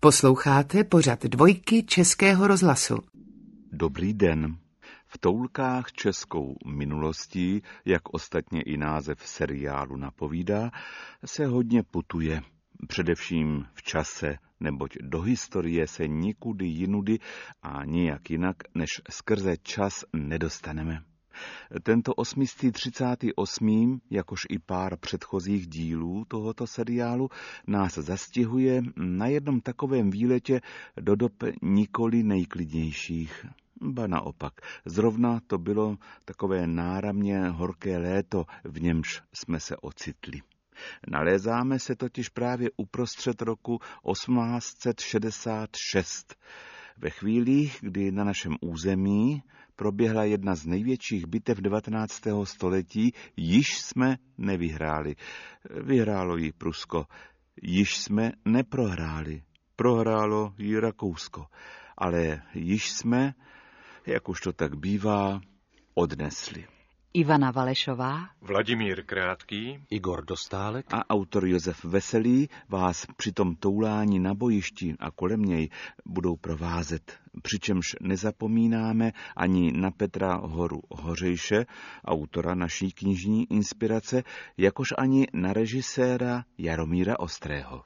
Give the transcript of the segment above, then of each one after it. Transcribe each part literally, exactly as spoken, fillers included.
Posloucháte pořad Dvojky Českého rozhlasu. Dobrý den. V toulkách českou minulostí, jak ostatně i název seriálu napovídá, se hodně putuje. Především v čase, neboť do historie se nikudy jinudy a nijak jinak než skrze čas nedostaneme. Tento osmistý třicátý osmý, jakož i pár předchozích dílů tohoto seriálu, nás zastihuje na jednom takovém výletě do dob nikoli nejklidnějších. Ba naopak, zrovna to bylo takové náramně horké léto, v němž jsme se ocitli. Nalézáme se totiž právě uprostřed roku osmnáct set šedesát šest. Ve chvílích, kdy na našem území proběhla jedna z největších bitev devatenáctého století, již jsme nevyhráli. Vyhrálo ji Prusko. Již jsme neprohráli. Prohrálo ji Rakousko. Ale již jsme, jak už to tak bývá, odnesli. Ivana Valešová, Vladimír Krátký, Igor Dostálek a autor Josef Veselý vás při tom toulání na bojišti a kolem něj budou provázet. Přičemž nezapomínáme ani na Petra Horu Hořejše, autora naší knižní inspirace, jakož ani na režiséra Jaromíra Ostrého.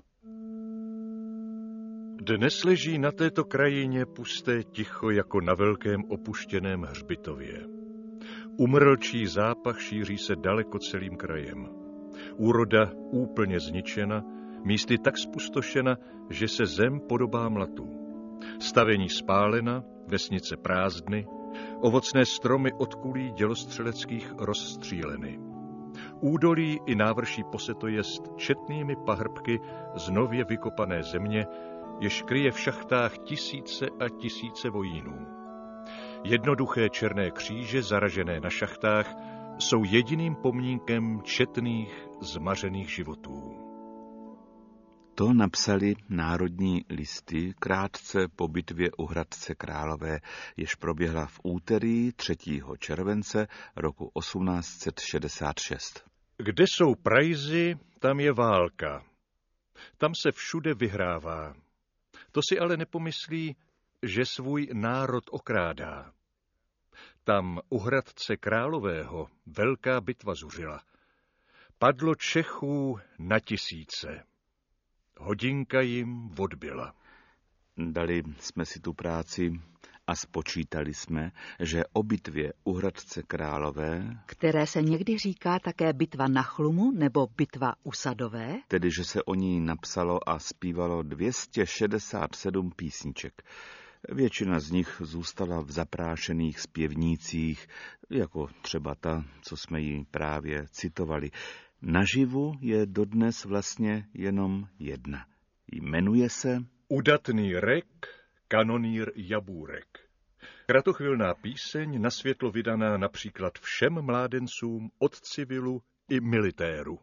Dnes leží na této krajině pusté ticho jako na velkém opuštěném hřbitově. Umrlčí zápach šíří se daleko celým krajem. Úroda úplně zničena, místy tak spustošena, že se zem podobá mlatu. Stavení spálena, vesnice prázdny, ovocné stromy od kulí dělostřeleckých rozstříleny. Údolí i návrší posetojest četnými pahrbky z nově vykopané země, jež kryje v šachtách tisíce a tisíce vojínů. Jednoduché černé kříže zaražené na šachtách jsou jediným pomníkem četných zmařených životů. To napsali Národní listy krátce po bitvě u Hradce Králové, jež proběhla v úterý třetího července roku osmnáct set šedesát šest. Kde jsou prajzy, tam je válka. Tam se všude vyhrává. To si ale nepomyslí, že svůj národ okrádá. Tam u Hradce Králového velká bitva zuřila. Padlo Čechů na tisíce. Hodinka jim odbyla. Dali jsme si tu práci a spočítali jsme, že o bitvě u Hradce Králové, které se někdy říká také bitva na Chlumu nebo bitva u Sadové, tedy že se o ní napsalo a zpívalo dvě stě šedesát sedm písniček. Většina z nich zůstala v zaprášených zpěvnících, jako třeba ta, co jsme ji právě citovali. Naživu je dodnes vlastně jenom jedna. Jmenuje se Udatný rek, kanonýr Jabůrek. Kratochvilná píseň na světlo vydaná například všem mládencům od civilu i militéru.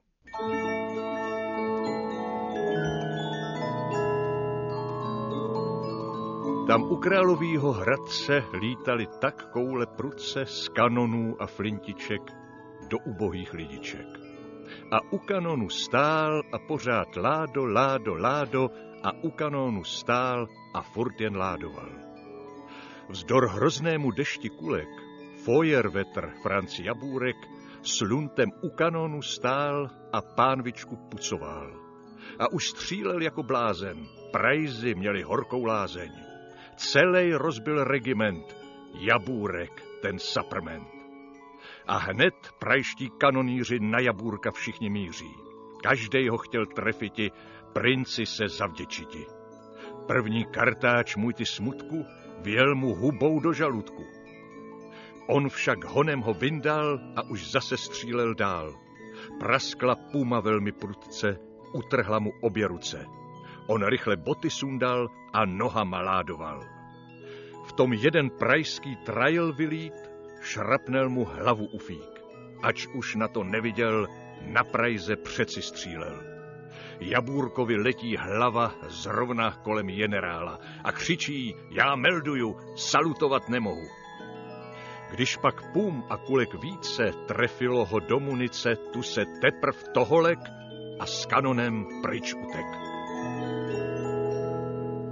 Tam u Královýho Hradce lítali tak koule prudce z kanonů a flintiček do ubohých lidiček. A u kanonu stál a pořád ládo, ládo, ládo a u kanonu stál a furt jen ládoval. Vzdor hroznému dešti kulek, Feuerwetter Franz Jabůrek s luntem u kanonu stál a pánvičku pucoval. A už střílel jako blázen, prajzy měli horkou lázeň. Celej rozbil regiment, Jabůrek, ten saprment. A hned prajští kanoníři na Jabůrka všichni míří. Každej ho chtěl trefiti, princi se zavděčiti. První kartáč můj ty smutku vjel mu hubou do žaludku. On však honem ho vyndal a už zase střílel dál. Praskla puma velmi prudce, utrhla mu obě ruce. On rychle boty sundal a nohama ládoval. V tom jeden prajský trajl vylít, šrapnel mu hlavu ufík. Ač už na to neviděl, na prajze přeci střílel. Jabůrkovi letí hlava zrovna kolem generála a křičí, já melduju, salutovat nemohu. Když pak pum a kulek více trefilo ho do munice, tu se teprv toholek a s kanonem pryč utek.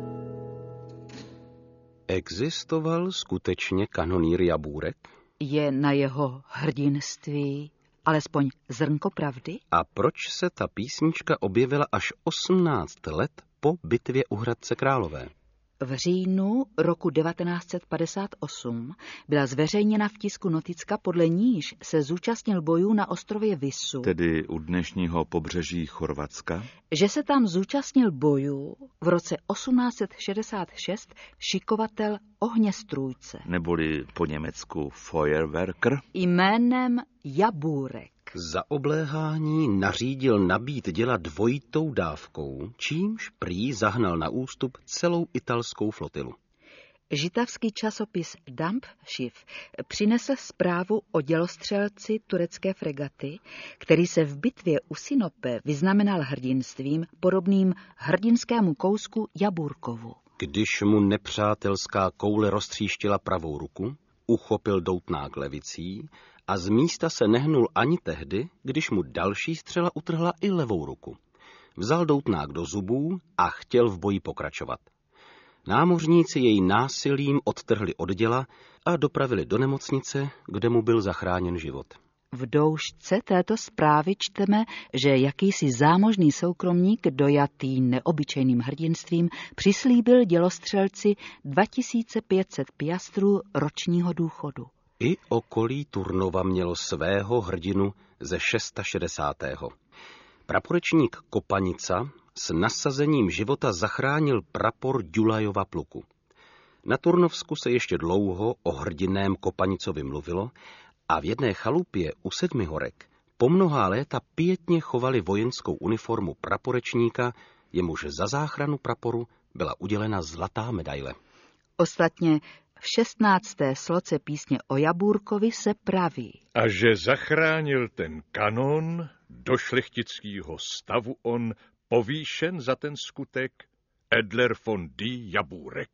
Existoval skutečně kanonýr Jabůrek? Je na jeho hrdinství alespoň zrnko pravdy? A proč se ta písnička objevila až osmnáct let po bitvě u Hradce Králové? V říjnu roku devatenáct set padesát osm byla zveřejněna v tisku noticka, podle níž se zúčastnil bojů na ostrově Visu. Tedy u dnešního pobřeží Chorvatska. Že se tam zúčastnil bojů v roce osmnáct set šedesát šest šikovatel ohněstrůjce. Neboli po německu Feuerwerker. Jménem Jabůrek. Za obléhání nařídil nabít děla dvojitou dávkou, čímž prý zahnal na ústup celou italskou flotilu. Žitavský časopis Dampfschiff přinesl zprávu o dělostřelci turecké fregaty, který se v bitvě u Sinope vyznamenal hrdinstvím podobným hrdinskému kousku Jabůrkovu. Když mu nepřátelská koule roztříštila pravou ruku, uchopil doutnák levicí a z místa se nehnul ani tehdy, když mu další střela utrhla i levou ruku. Vzal doutnák do zubů a chtěl v boji pokračovat. Námořníci jej násilím odtrhli od děla a dopravili do nemocnice, kde mu byl zachráněn život. V doušce této zprávy čteme, že jakýsi zámožný soukromník dojatý neobyčejným hrdinstvím přislíbil dělostřelci dva tisíce pět set piastrů ročního důchodu. I okolí Turnova mělo svého hrdinu ze šedesátého šestého Praporečník Kopanica s nasazením života zachránil prapor Ďulajova pluku. Na Turnovsku se ještě dlouho o hrdinném Kopanicovi mluvilo a v jedné chalupě u Sedmihorek po mnohá léta pietně chovali vojenskou uniformu praporečníka, jemuž za záchranu praporu byla udělena zlatá medaile. Ostatně v šestnácté sloce písně o Jabůrkovi se praví: A že zachránil ten kanon, do šlechtického stavu on povýšen za ten skutek Edler von D. Jabůrek.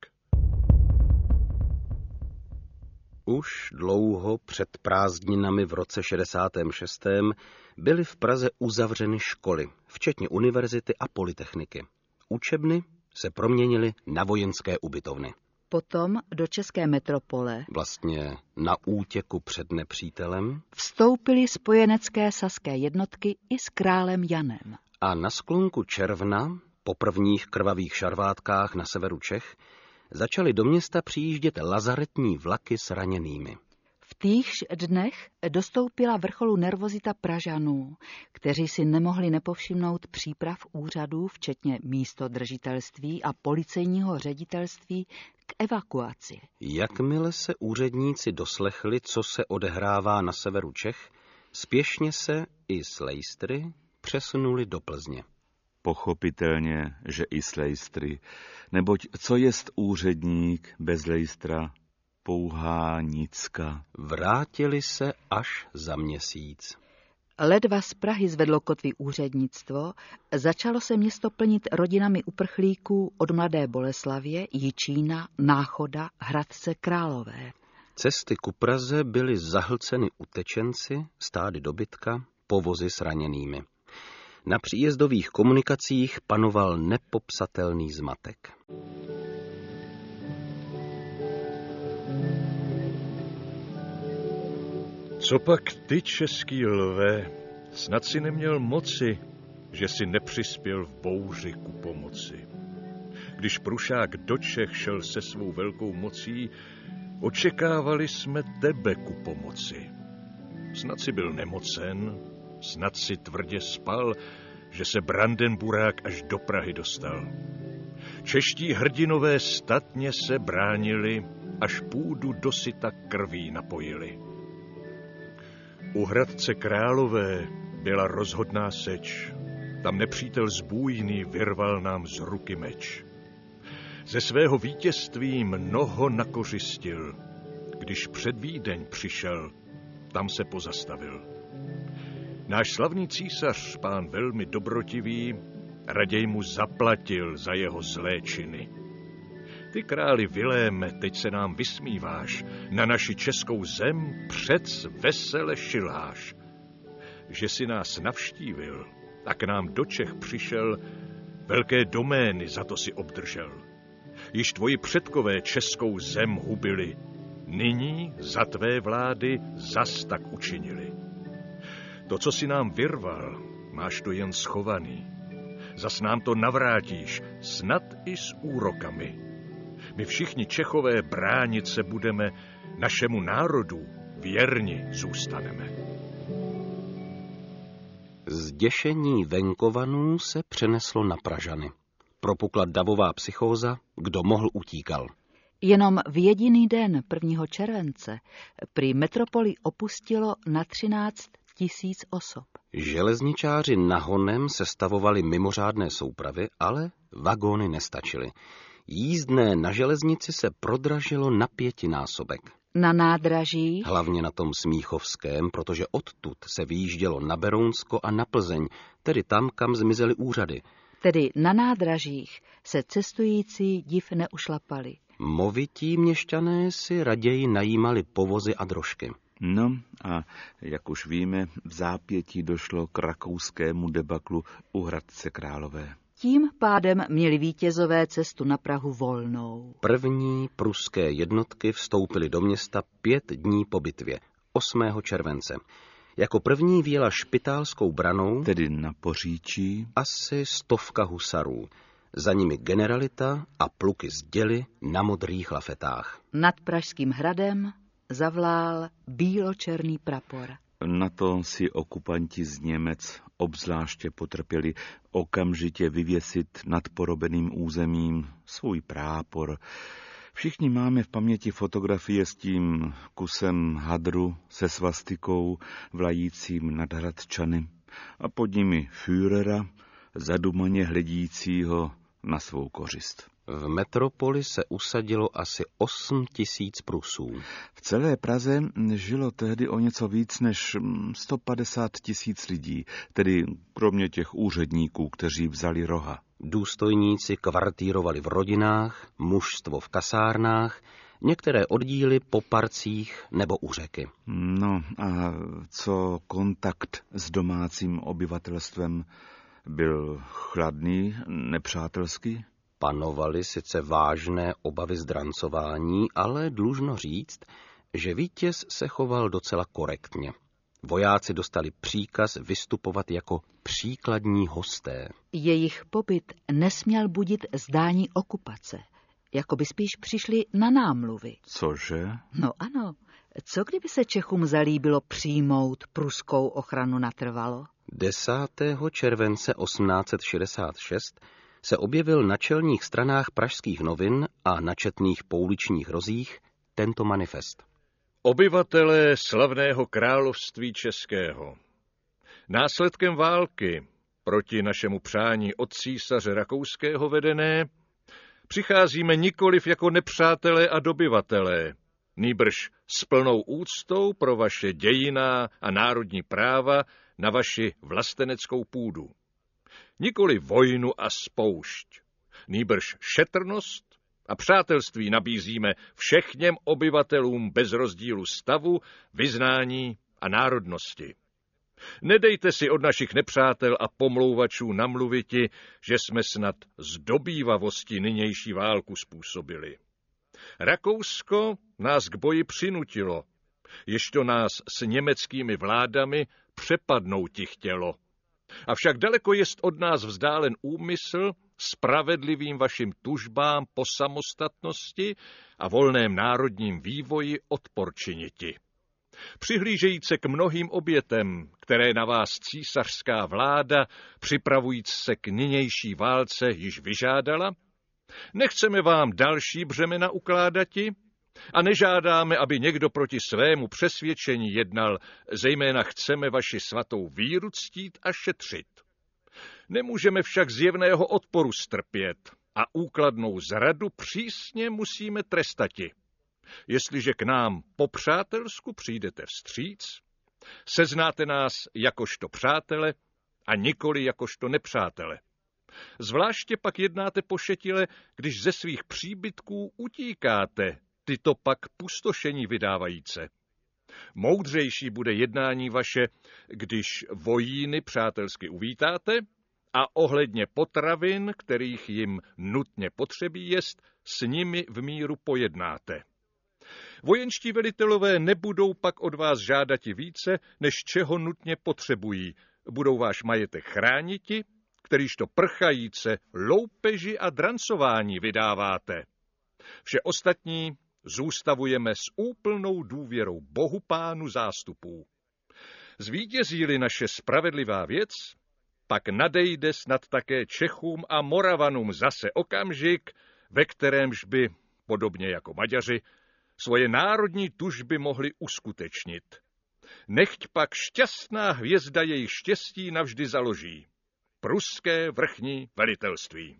Už dlouho před prázdninami v roce šedesátém šestém byly v Praze uzavřeny školy, včetně univerzity a polytechniky. Učebny se proměnily na vojenské ubytovny. Potom do české metropole, vlastně na útěku před nepřítelem, vstoupily spojenecké saské jednotky i s králem Janem. A na sklonku června, po prvních krvavých šarvátkách na severu Čech, začaly do města přijíždět lazaretní vlaky s raněnými. V týchž dnech dostoupila vrcholu nervozita Pražanů, kteří si nemohli nepovšimnout příprav úřadů, včetně místodržitelství a policejního ředitelství k evakuaci. Jakmile se úředníci doslechli, co se odehrává na severu Čech, spěšně se i z Lejstry přesunuli do Plzně. Pochopitelně, že i z Lejstry, neboť co jest úředník bez Lejstra? Pouhá nicka. Vrátili se až za měsíc. Ledva z Prahy zvedlo kotvy úřednictvo, začalo se město plnit rodinami uprchlíků od Mladé Boleslavě, Jičína, Náchoda, Hradce Králové. Cesty ku Praze byly zahlceny utečenci, stády dobytka, povozy s raněnými. Na příjezdových komunikacích panoval nepopsatelný zmatek. Copak ty, český lve, snad si neměl moci, že si nepřispěl v bouři ku pomoci. Když Prušák do Čech šel se svou velkou mocí, očekávali jsme tebe ku pomoci. Snad si byl nemocen, snad si tvrdě spal, že se Brandenburák až do Prahy dostal. Čeští hrdinové statně se bránili, až půdu dosyta krví napojili. U Hradce Králové byla rozhodná seč. Tam nepřítel zbůjný vyrval nám z ruky meč. Ze svého vítězství mnoho nakořistil. Když před Vídeň přišel, tam se pozastavil. Náš slavný císař, pán velmi dobrotivý, raději mu zaplatil za jeho zlé činy. Ty, králi Viléme, teď se nám vysmíváš, na naši českou zem přec vesele šilháš. Že si nás navštívil a k nám do Čech přišel, velké domény za to si obdržel. Již tvoji předkové českou zem hubili, nyní za tvé vlády zas tak učinili. To, co si nám vyrval, máš to jen schovaný. Zas nám to navrátíš, snad i s úrokami. My všichni Čechové bránit se budeme, našemu národu věrni zůstaneme. Zděšení venkovanů se přeneslo na Pražany. Propukla davová psychóza, kdo mohl utíkal. Jenom v jediný den prvního července prý metropoli opustilo na třináct tisíc osob. Železničáři nahonem sestavovali mimořádné soupravy, ale vagóny nestačily. Jízdné na železnici se prodražilo na pětinásobek. Na nádraží? Hlavně na tom Smíchovském, protože odtud se vyjíždělo na Berounsko a na Plzeň, tedy tam, kam zmizely úřady. Tedy na nádražích se cestující div neušlapali. Movití měšťané si raději najímali povozy a drožky. No a jak už víme, v zápětí došlo k rakouskému debaklu u Hradce Králové. Tím pádem měli vítězové cestu na Prahu volnou. První pruské jednotky vstoupily do města pět dní po bitvě, osmého července. Jako první vjela Špitálskou branou, tedy na Poříčí, asi stovka husarů. Za nimi generalita a pluky z děly na modrých lafetách. Nad Pražským hradem zavlál bíločerný prapor. Na to si okupanti z Němec obzvláště potrpěli okamžitě vyvěsit nad porobeným územím svůj prápor. Všichni máme v paměti fotografie s tím kusem hadru se svastikou vlajícím nad Hradčany a pod nimi Führera, zadumaně hledícího na svou kořist. V metropoli se usadilo asi osm tisíc Prusů. V celé Praze žilo tehdy o něco víc než sto padesát tisíc lidí, tedy kromě těch úředníků, kteří vzali roha. Důstojníci kvartírovali v rodinách, mužstvo v kasárnách, některé oddíly po parcích nebo u řeky. No a co kontakt s domácím obyvatelstvem? Byl chladný, nepřátelský? Panovaly sice vážné obavy z drancování, ale dlužno říct, že vítěz se choval docela korektně. Vojáci dostali příkaz vystupovat jako příkladní hosté. Jejich pobyt nesměl budit zdání okupace, jako by spíš přišli na námluvy. Cože? No ano, co kdyby se Čechům zalíbilo přijmout pruskou ochranu natrvalo? desátého července osmnáct set šedesát šest se objevil na čelních stranách pražských novin a na četných pouličních rozích tento manifest. Obyvatelé slavného království českého. Následkem války proti našemu přání od císaře rakouského vedené přicházíme nikoliv jako nepřátelé a dobyvatelé, nýbrž s plnou úctou pro vaše dějinná a národní práva na vaši vlasteneckou půdu. Nikoli vojnu a spoušť, nýbrž šetrnost a přátelství nabízíme všechněm obyvatelům bez rozdílu stavu, vyznání a národnosti. Nedejte si od našich nepřátel a pomlouvačů namluviti, že jsme snad z dobývavosti nynější válku způsobili. Rakousko nás k boji přinutilo, ježto nás s německými vládami přepadnouti chtělo. Avšak daleko jest od nás vzdálen úmysl spravedlivým vašim tužbám po samostatnosti a volném národním vývoji odpor činiti. Přihlížejíce k mnohým obětem, které na vás císařská vláda, připravujíc se k nynější válce, již vyžádala, nechceme vám další břemena ukládati a nežádáme, aby někdo proti svému přesvědčení jednal, zejména chceme vaši svatou víru ctít a šetřit. Nemůžeme však zjevného odporu strpět a úkladnou zradu přísně musíme trestati. Jestliže k nám po přátelsku přijdete vstříc, seznáte nás jakožto přátele a nikoli jakožto nepřátele. Zvláště pak jednáte pošetile, když ze svých příbytků utíkáte, tyto pak pustošení vydávajíce. Moudřejší bude jednání vaše, když vojíny přátelsky uvítáte a ohledně potravin, kterých jim nutně potřebí jest, s nimi v míru pojednáte. Vojenští velitelové nebudou pak od vás žádati více, než čeho nutně potřebují. Budou váš majetek chrániti, kterýž to prchajíce, loupeži a drancování vydáváte. Vše ostatní zůstavujeme s úplnou důvěrou Bohu Pánu zástupů. Zvítězí-li naše spravedlivá věc, pak nadejde snad také Čechům a Moravanům zase okamžik, ve kterémž by, podobně jako Maďaři, svoje národní tužby mohli uskutečnit. Nechť pak šťastná hvězda jejich štěstí navždy založí. Pruské vrchní velitelství.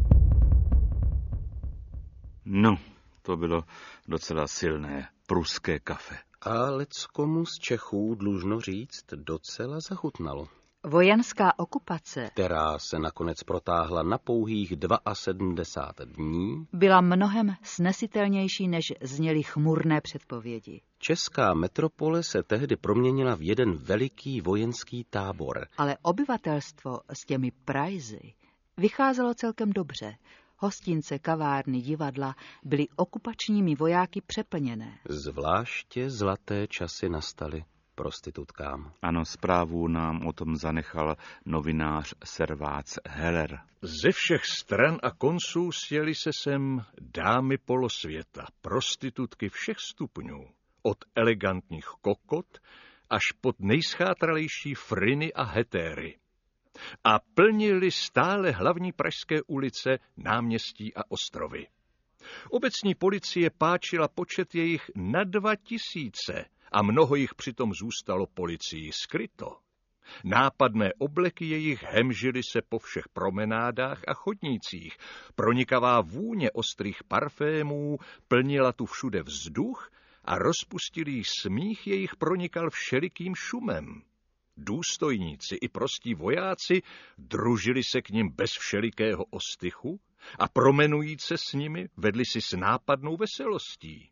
No, to bylo docela silné pruské kafe. A leckomu z Čechů, dlužno říct, docela zachutnalo. Vojenská okupace, která se nakonec protáhla na pouhých sedmdesát dva dní, byla mnohem snesitelnější, než zněly chmurné předpovědi. Česká metropole se tehdy proměnila v jeden veliký vojenský tábor. Ale obyvatelstvo s těmi prajzy vycházelo celkem dobře. Hostince, kavárny, divadla byly okupačními vojáky přeplněné. Zvláště zlaté časy nastaly prostitutkám. Ano, zprávu nám o tom zanechal novinář Servác Heller. Ze všech stran a konců sjeli se sem dámy polosvěta, prostitutky všech stupňů, od elegantních kokot až pod nejschátralejší friny a hetéry. A plnili stále hlavní pražské ulice, náměstí a ostrovy. Obecní policie páčila počet jejich na dva tisíce a mnoho jich přitom zůstalo policií skryto. Nápadné obleky jejich hemžily se po všech promenádách a chodnících. Pronikavá vůně ostrých parfémů plnila tu všude vzduch a rozpustilý smích jejich pronikal všelikým šumem. Důstojníci i prostí vojáci družili se k nim bez všelikého ostychu a promenujíce s nimi vedli si s nápadnou veselostí.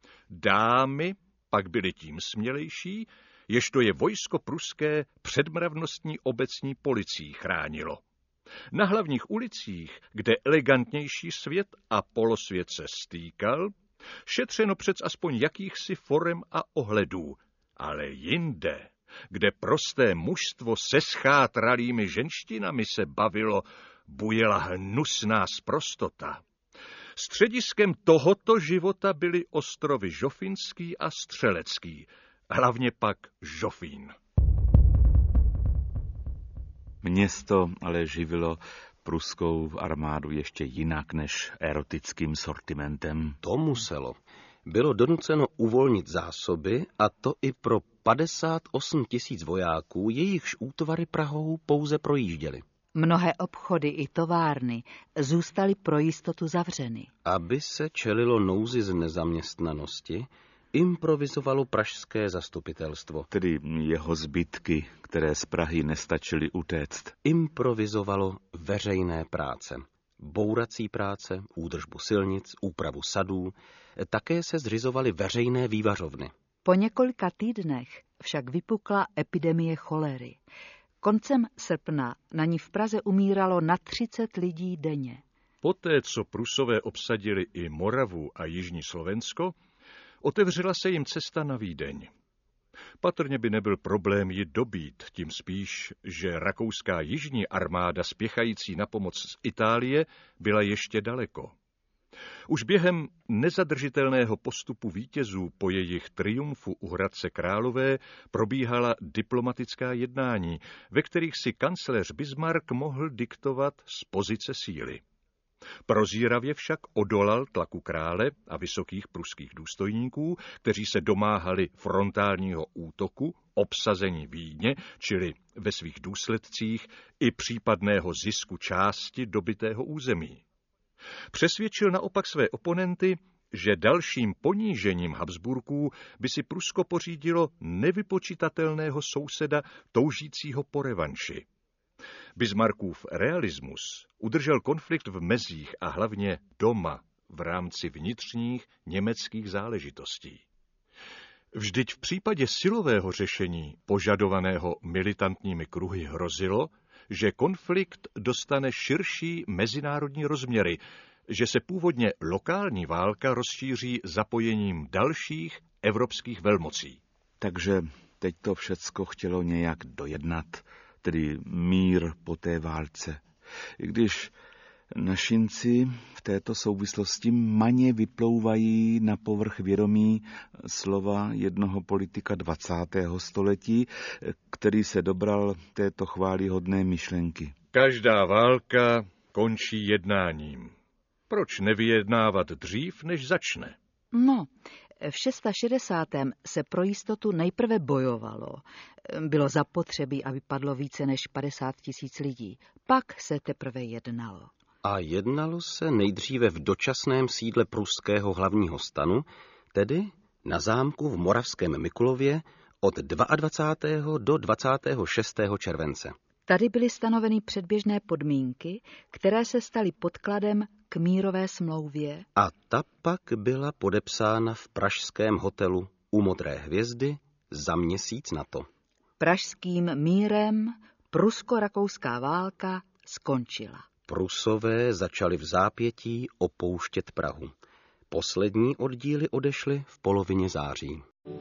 Dámy pak byly tím smělejší, jež to je vojsko pruské před mravnostní obecní policií chránilo. Na hlavních ulicích, kde elegantnější svět a polosvět se stýkal, šetřeno přec aspoň jakýchsi forem a ohledů, ale jinde, kde prosté mužstvo se schátralými ženštinami se bavilo, bujela hnusná sprostota. Střediskem tohoto života byly ostrovy Žofínský a Střelecký, hlavně pak Žofín. Město ale živilo pruskou armádu ještě jinak než erotickým sortimentem. To muselo. Bylo donuceno uvolnit zásoby, a to i pro padesát osm tisíc vojáků, jejichž útvary Prahou pouze projížděly. Mnohé obchody i továrny zůstaly pro jistotu zavřeny. Aby se čelilo nouzi z nezaměstnanosti, improvizovalo pražské zastupitelstvo. Tedy jeho zbytky, které z Prahy nestačily utéct. Improvizovalo veřejné práce. Bourací práce, údržbu silnic, úpravu sadů, také se zřizovaly veřejné vývařovny. Po několika týdnech však vypukla epidemie cholery. Koncem srpna na ní v Praze umíralo na třicet lidí denně. Poté, co Prusové obsadili i Moravu a jižní Slovensko, otevřela se jim cesta na Vídeň. Patrně by nebyl problém ji dobít, tím spíš, že rakouská jižní armáda spěchající na pomoc z Itálie byla ještě daleko. Už během nezadržitelného postupu vítězů po jejich triumfu u Hradce Králové probíhala diplomatická jednání, ve kterých si kancléř Bismarck mohl diktovat z pozice síly. Prozíravě však odolal tlaku krále a vysokých pruských důstojníků, kteří se domáhali frontálního útoku, obsazení Vídně, čili ve svých důsledcích i případného zisku části dobytého území. Přesvědčil naopak své oponenty, že dalším ponížením Habsburků by si Prusko pořídilo nevypočitatelného souseda toužícího po revanši. Bismarckův realismus udržel konflikt v mezích a hlavně doma v rámci vnitřních německých záležitostí. Vždyť v případě silového řešení požadovaného militantními kruhy hrozilo, že konflikt dostane širší mezinárodní rozměry, že se původně lokální válka rozšíří zapojením dalších evropských velmocí. Takže teď to všecko chtělo nějak dojednat, tedy mír po té válce. I když našinci v této souvislosti maně vyplouvají na povrch vědomí slova jednoho politika dvacátého století, který se dobral této chvályhodné myšlenky. Každá válka končí jednáním. Proč nevyjednávat dřív, než začne? No, v šedesátém šestém se pro jistotu nejprve bojovalo. Bylo zapotřebí, aby padlo více než padesát tisíc lidí. Pak se teprve jednalo. A jednalo se nejdříve v dočasném sídle pruského hlavního stanu, tedy na zámku v Moravském Mikulově od dvacátého druhého do dvacátého šestého července. Tady byly stanoveny předběžné podmínky, které se staly podkladem k mírové smlouvě. A ta pak byla podepsána v pražském hotelu u Modré hvězdy za měsíc na to. Pražským mírem prusko-rakouská válka skončila. Prusové začali v zápětí opouštět Prahu. Poslední oddíly odešly v polovině září.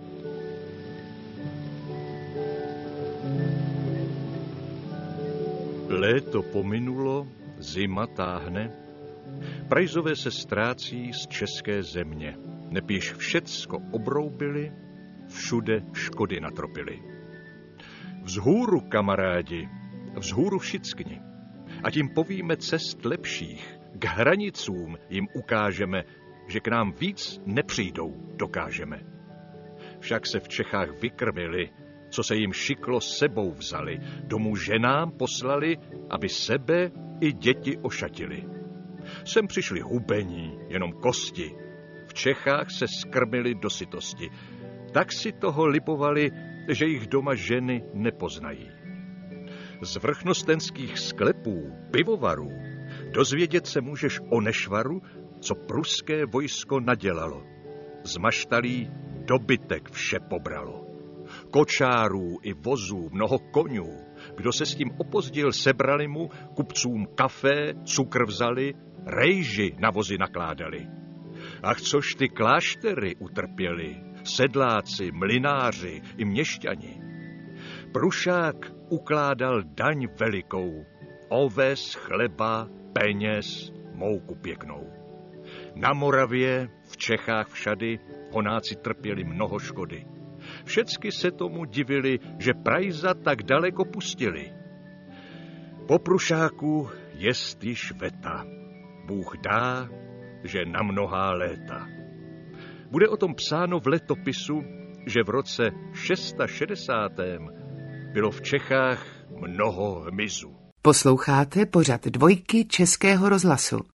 Léto pominulo, zima táhne. Prajzové se ztrácí z české země. Nepíš všecko obroubili, všude škody natropili. Vzhůru, kamarádi, vzhůru všickni. A tím povíme cest lepších. K hranicům jim ukážeme, že k nám víc nepřijdou, dokážeme. Však se v Čechách vykrmili, co se jim šiklo s sebou vzali, domů ženám poslali, aby sebe i děti ošatili. Sem přišli hubení, jenom kosti. V Čechách se skrmili do sytosti. Tak si toho lipovali, že jich doma ženy nepoznají. Z vrchnostenských sklepů, pivovarů, dozvědět se můžeš o nešvaru, co pruské vojsko nadělalo. Z maštalí dobytek vše pobralo. Kočárů i vozů, mnoho koňů. Kdo se s tím opozdil, sebrali mu, kupcům kafe, cukr vzali, rejži na vozy nakládali. Ach, což ty kláštery utrpěli, sedláci, mlynáři i měšťani. Prušák ukládal daň velikou, oves, chleba, peněz, mouku pěknou. Na Moravě, v Čechách všady, honáci trpěli mnoho škody. Všecky se tomu divili, že Prajza tak daleko pustili. Po Prušáku jest již veta. Bůh dá, že na mnohá léta. Bude o tom psáno v letopisu, že v roce šedesátém šestém bylo v Čechách mnoho hmyzu. Posloucháte pořad Dvojky Českého rozhlasu.